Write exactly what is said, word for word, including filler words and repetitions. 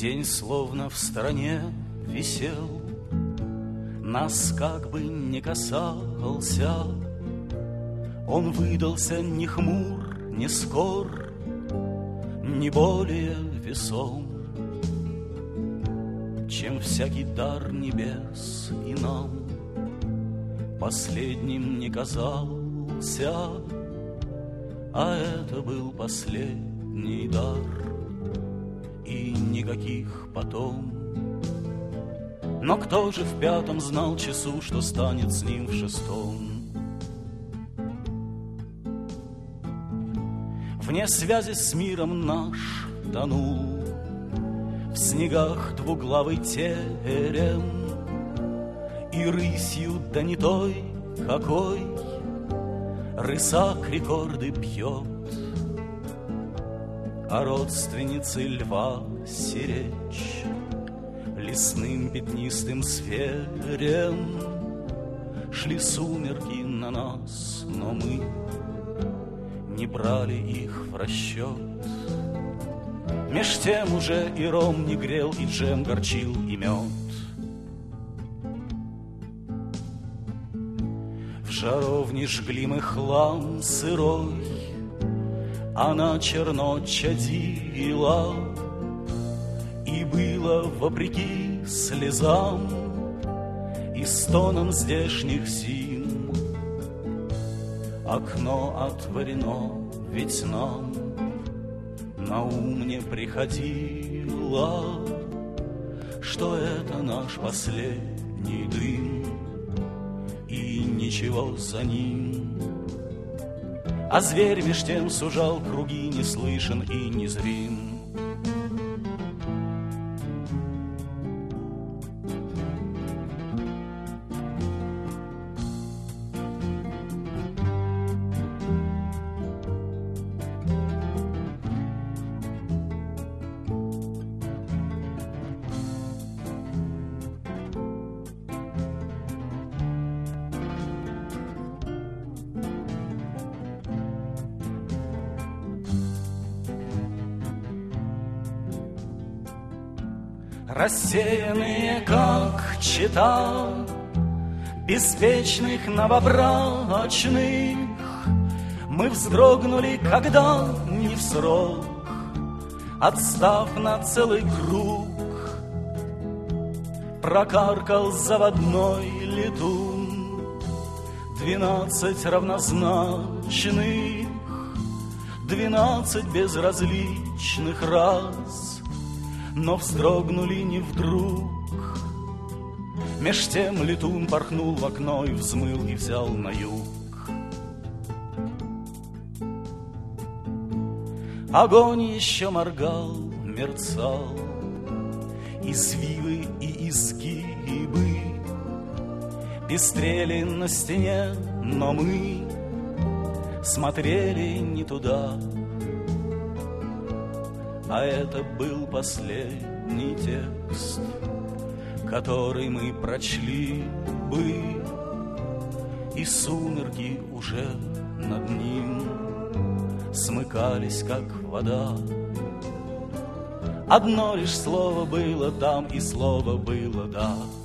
День словно в стороне висел, нас как бы не касался. Он выдался не хмур, не скор, не более весом, чем всякий дар небес и нам последним не казался, а это был последний дар, и никаких потом. Но кто же в пятом знал часу, что станет с ним в шестом? Вне связи с миром наш тонул в снегах двуглавый терем, и рысью, да не той, какой рысак рекорды бьет, а родственницы льва сиречь лесным пятнистым зверем. Шли сумерки на нас, но мы не брали их в расчет. Меж тем уже и ром не грел, и джем горчил, и мед. В жаровне жгли мы хлам сырой, она черно чадила, и было вопреки слезам и стонам здешних зим. Окно отворено, ведь нам на ум не приходило, что это наш последний дым, и ничего за ним. А зверь меж тем сужал круги, не слышен и незрим. Рассеянные, как чета беспечных новобрачных, мы вздрогнули, когда не в срок, отстав на целый круг, прокаркал заводной летун. Двенадцать равнозначных, двенадцать безразличных раз, но вздрогнули не вдруг. Меж тем летун порхнул в окно и взмыл, и взял на юг. Огонь еще моргал, мерцал, извивы и изгибы пестрели на стене, но мы смотрели не туда. А это был последний текст, который мы прочли бы, и сумерки уже над ним смыкались, как вода. Одно лишь слово было там, и слово было «да».